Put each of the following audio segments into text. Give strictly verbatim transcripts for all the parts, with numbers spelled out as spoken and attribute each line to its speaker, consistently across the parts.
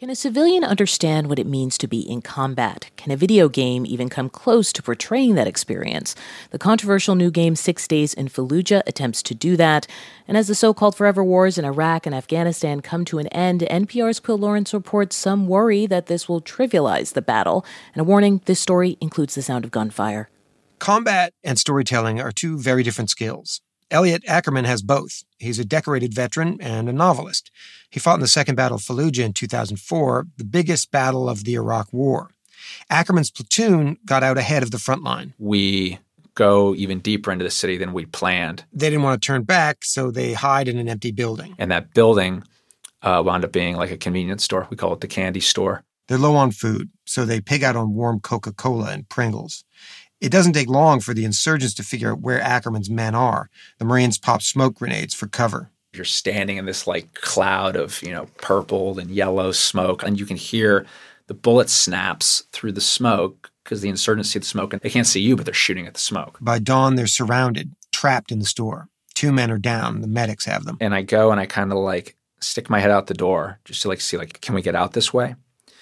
Speaker 1: Can a civilian understand what it means to be in combat? Can a video game even come close to portraying that experience? The controversial new game Six Days in Fallujah attempts to do that. And as the so-called forever wars in Iraq and Afghanistan come to an end, N P R's Quill Lawrence reports some worry that this will trivialize the battle. And a warning, this story includes the sound of gunfire.
Speaker 2: Combat and storytelling are two very different skills. Elliot Ackerman has both. He's a decorated veteran and a novelist. He fought in the Second Battle of Fallujah in two thousand four, the biggest battle of the Iraq War. Ackerman's platoon got out ahead of the front line.
Speaker 3: We go even deeper into the city than we planned.
Speaker 2: They didn't want to turn back, so they hide in an empty building.
Speaker 3: And that building uh, wound up being like a convenience store. We call it the candy store.
Speaker 2: They're low on food, so they pig out on warm Coca-Cola and Pringles. It doesn't take long for the insurgents to figure out where Ackerman's men are. The Marines pop smoke grenades for cover.
Speaker 3: You're standing in this like cloud of, you know, purple and yellow smoke, and you can hear the bullet snaps through the smoke because the insurgents see the smoke and they can't see you, but they're shooting at the smoke.
Speaker 2: By dawn, they're surrounded, trapped in the store. Two men are down. The medics have them.
Speaker 3: And I go and I kind of like stick my head out the door just to like see like, can we get out this way?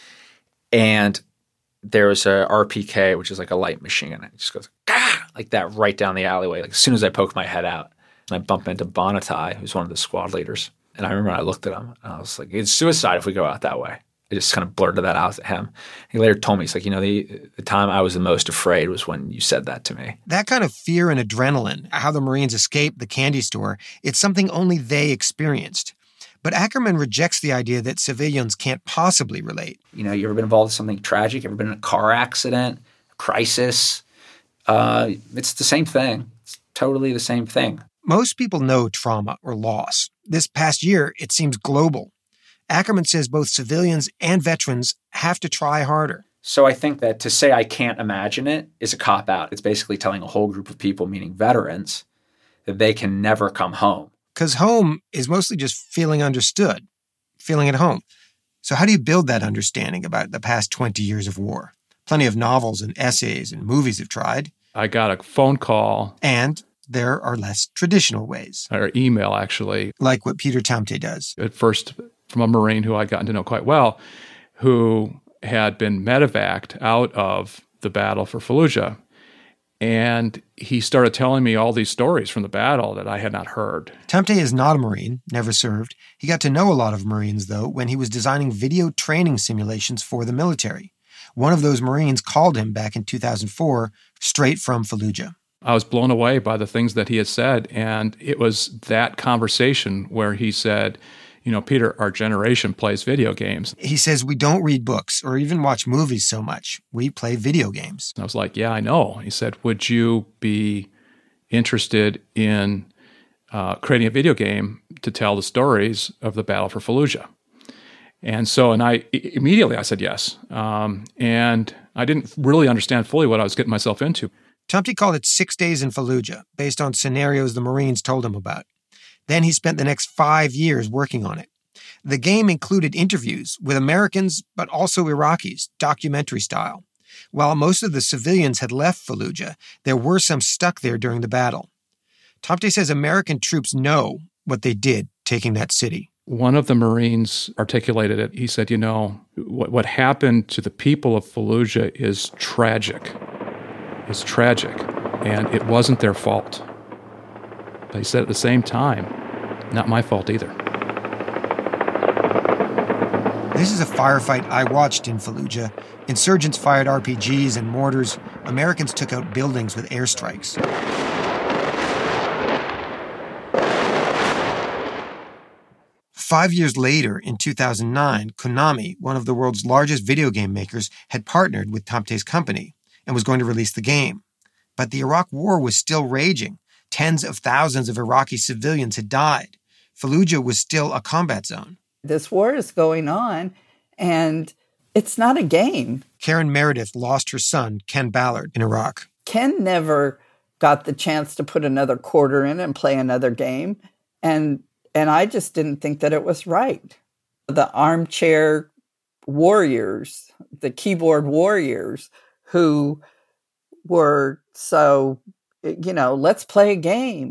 Speaker 3: And there was a R P K, which is like a light machine, and it just goes Gah! Like that right down the alleyway. Like as soon as I poke my head out, and I bump into Bonatai, who's one of the squad leaders. And I remember I looked at him, and I was like, it's suicide if we go out that way. I just kind of blurted that out at him. He later told me, he's like, you know, the, the time I was the most afraid was when you said that to me.
Speaker 2: That kind of fear and adrenaline, how the Marines escaped the candy store, it's something only they experienced. But Ackerman rejects the idea that civilians can't possibly relate.
Speaker 3: You know, you ever been involved in something tragic? Ever been in a car accident, a crisis? Uh, it's the same thing. It's totally the same thing.
Speaker 2: Most people know trauma or loss. This past year, it seems global. Ackerman says both civilians and veterans have to try harder.
Speaker 3: So I think that to say I can't imagine it is a cop-out. It's basically telling a whole group of people, meaning veterans, that they can never come home.
Speaker 2: Because home is mostly just feeling understood, feeling at home. So how do you build that understanding about the past twenty years of war? Plenty of novels and essays and movies have tried.
Speaker 4: I got a phone call.
Speaker 2: And there are less traditional ways.
Speaker 4: Or email, actually.
Speaker 2: Like what Peter Tamte does.
Speaker 4: At first, from a Marine who I'd gotten to know quite well, who had been medevaced out of the battle for Fallujah. And he started telling me all these stories from the battle that I had not heard.
Speaker 2: Tamte is not a Marine, never served. He got to know a lot of Marines, though, when he was designing video training simulations for the military. One of those Marines called him back in two thousand four, straight from Fallujah.
Speaker 4: I was blown away by the things that he had said, and it was that conversation where he said, you know, Peter, our generation plays video games.
Speaker 2: He says we don't read books or even watch movies so much. We play video games.
Speaker 4: I was like, yeah, I know. He said, would you be interested in uh, creating a video game to tell the stories of the Battle for Fallujah? And so, and I immediately I said yes. Um, and I didn't really understand fully what I was getting myself into.
Speaker 2: Tamte called it Six Days in Fallujah, based on scenarios the Marines told him about. Then he spent the next five years working on it. The game included interviews with Americans, but also Iraqis, documentary style. While most of the civilians had left Fallujah, there were some stuck there during the battle. Tamte says American troops know what they did taking that city.
Speaker 4: One of the Marines articulated it. He said, you know, what, what happened to the people of Fallujah is tragic. It's tragic, and it wasn't their fault. But he said at the same time, not my fault either.
Speaker 2: This is a firefight I watched in Fallujah. Insurgents fired R P Gs and mortars. Americans took out buildings with airstrikes. Five years later, in two thousand nine, Konami, one of the world's largest video game makers, had partnered with Tamte's company and was going to release the game. But the Iraq War was still raging. Tens of thousands of Iraqi civilians had died. Fallujah was still a combat zone.
Speaker 5: This war is going on, and it's not a game.
Speaker 2: Karen Meredith lost her son, Ken Ballard, in Iraq.
Speaker 5: Ken never got the chance to put another quarter in and play another game, and and I just didn't think that it was right. The armchair warriors, the keyboard warriors, who were so, you know, let's play a game.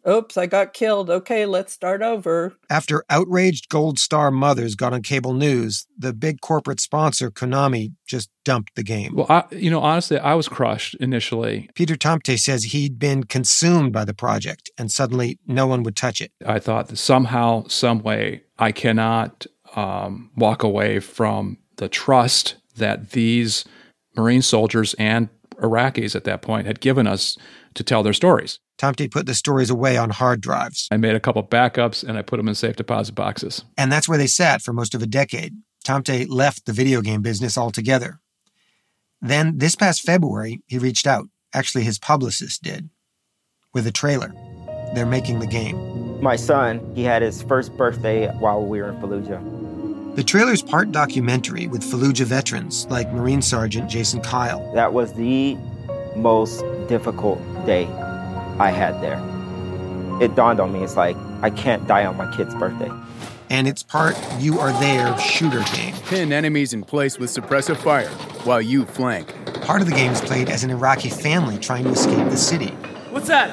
Speaker 5: oops, I got killed. Okay, let's start over.
Speaker 2: After outraged Gold Star mothers got on cable news, the big corporate sponsor, Konami, just dumped the game.
Speaker 4: Well, I, you know, honestly, I was crushed initially.
Speaker 2: Peter Tomte says he'd been consumed by the project, and suddenly no one would touch it.
Speaker 4: I thought that somehow, some way, I cannot um, walk away from the trust that these Marine soldiers and Iraqis at that point had given us to tell their stories.
Speaker 2: Tomte put the stories away on hard drives.
Speaker 4: I made a couple backups and I put them in safe deposit boxes.
Speaker 2: And that's where they sat for most of a decade. Tomte left the video game business altogether. Then, this past February, he reached out. Actually, his publicist did. With a trailer. They're making the game.
Speaker 6: My son, he had his first birthday while we were in Fallujah.
Speaker 2: The trailer's part documentary with Fallujah veterans like Marine Sergeant Jason Kyle.
Speaker 6: That was the most difficult day I had there. It dawned on me, it's like, I can't die on my kid's birthday.
Speaker 2: And it's part You Are There shooter game.
Speaker 7: Pin enemies in place with suppressive fire while you flank.
Speaker 2: Part of the game is played as an Iraqi family trying to escape the city.
Speaker 8: What's that?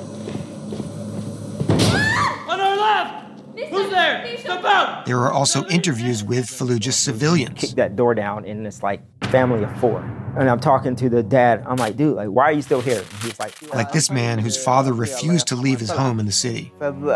Speaker 8: On our left! Who's there? Step out!
Speaker 2: There are also interviews with Fallujah civilians.
Speaker 6: Kick that door down, and it's like family of four. And I'm talking to the dad. I'm like, dude, like, why are you still here? And he's like,
Speaker 2: like this man whose father refused to leave his home in the city.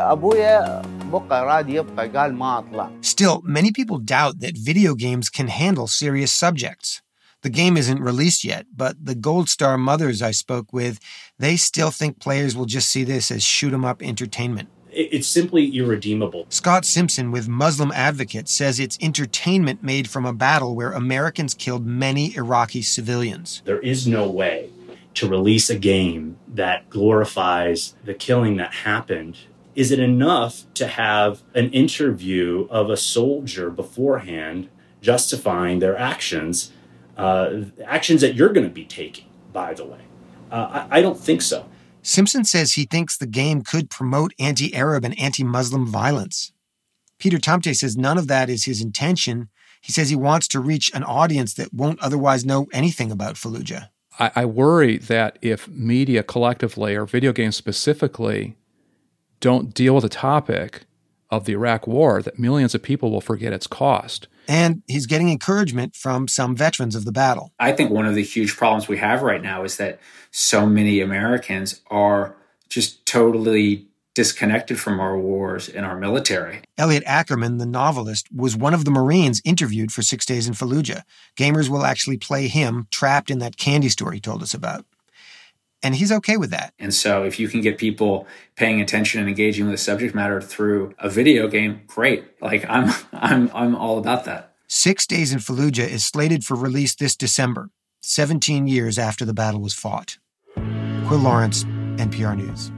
Speaker 2: Still, many people doubt that video games can handle serious subjects. The game isn't released yet, but the Gold Star mothers I spoke with, they still think players will just see this as shoot-'em-up entertainment.
Speaker 9: It's simply irredeemable.
Speaker 2: Scott Simpson with Muslim Advocate says it's entertainment made from a battle where Americans killed many Iraqi civilians.
Speaker 9: There is no way to release a game that glorifies the killing that happened. Is it enough to have an interview of a soldier beforehand justifying their actions, uh, actions that you're going to be taking, by the way? Uh, I, I don't think so.
Speaker 2: Simpson says he thinks the game could promote anti-Arab and anti-Muslim violence. Peter Tomte says none of that is his intention. He says he wants to reach an audience that won't otherwise know anything about Fallujah.
Speaker 4: I, I worry that if media collectively or video games specifically don't deal with the topic of the Iraq War, that millions of people will forget its cost.
Speaker 2: And he's getting encouragement from some veterans of the battle.
Speaker 10: I think one of the huge problems we have right now is that so many Americans are just totally disconnected from our wars and our military.
Speaker 2: Elliot Ackerman, the novelist, was one of the Marines interviewed for Six Days in Fallujah. Gamers will actually play him trapped in that candy store he told us about. And he's okay with that.
Speaker 10: And so if you can get people paying attention and engaging with the subject matter through a video game, great. Like I'm I'm I'm all about that.
Speaker 2: Six Days in Fallujah is slated for release this December, seventeen years after the battle was fought. Quill Lawrence, N P R News.